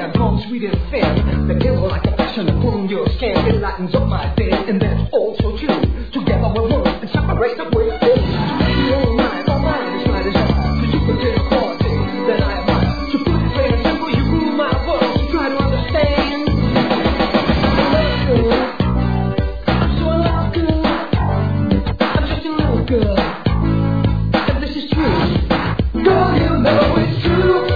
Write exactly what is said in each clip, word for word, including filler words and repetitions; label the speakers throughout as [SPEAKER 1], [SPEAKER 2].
[SPEAKER 1] jam, calm, sweet and fair. The devil like a passion, pulling your skin, it lightens up my day, and that's also true. Together we'll work and separate the way. To make your mind, all mine is my desire. So you can take a quality that I admire. So put it plain and simple, you rule my world, so try to understand. I love you, so I love you. I'm just a little girl, and this is true. Girl, you know it's true.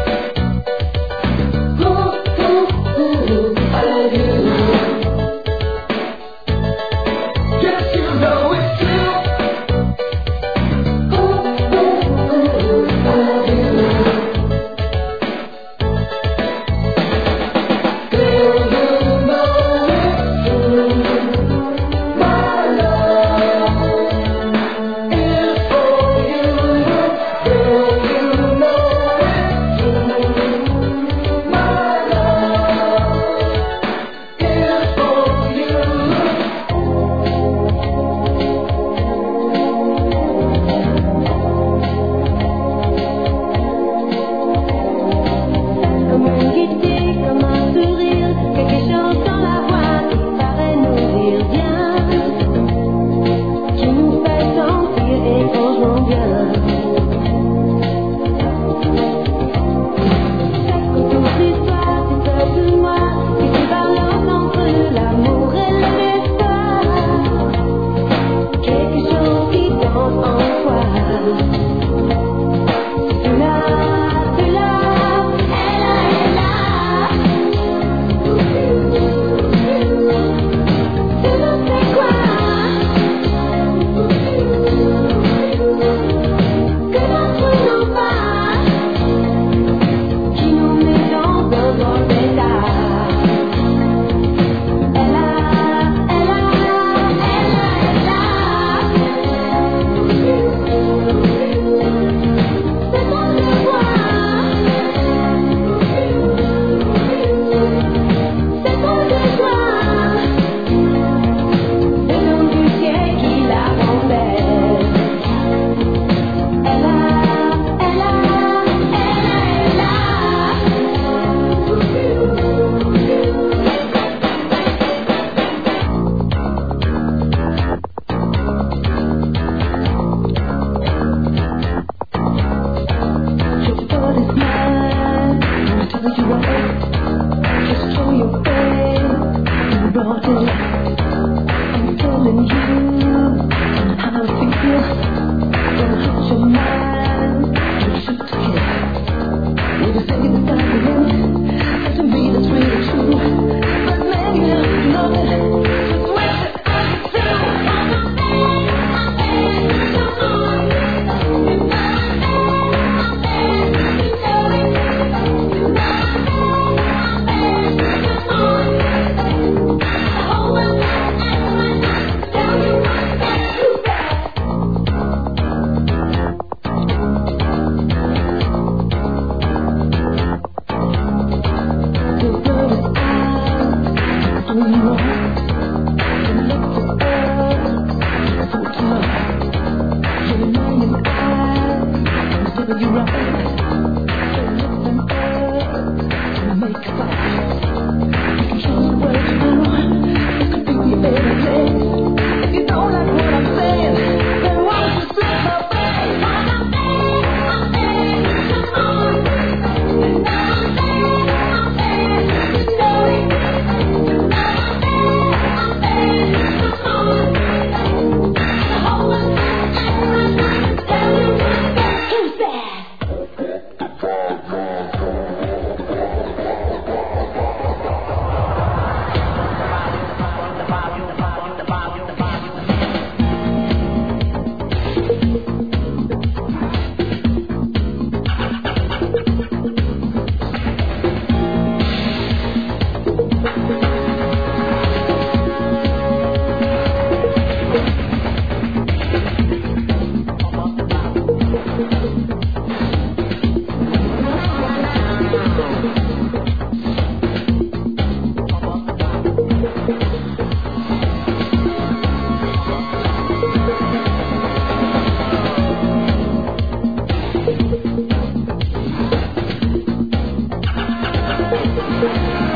[SPEAKER 1] Thank you.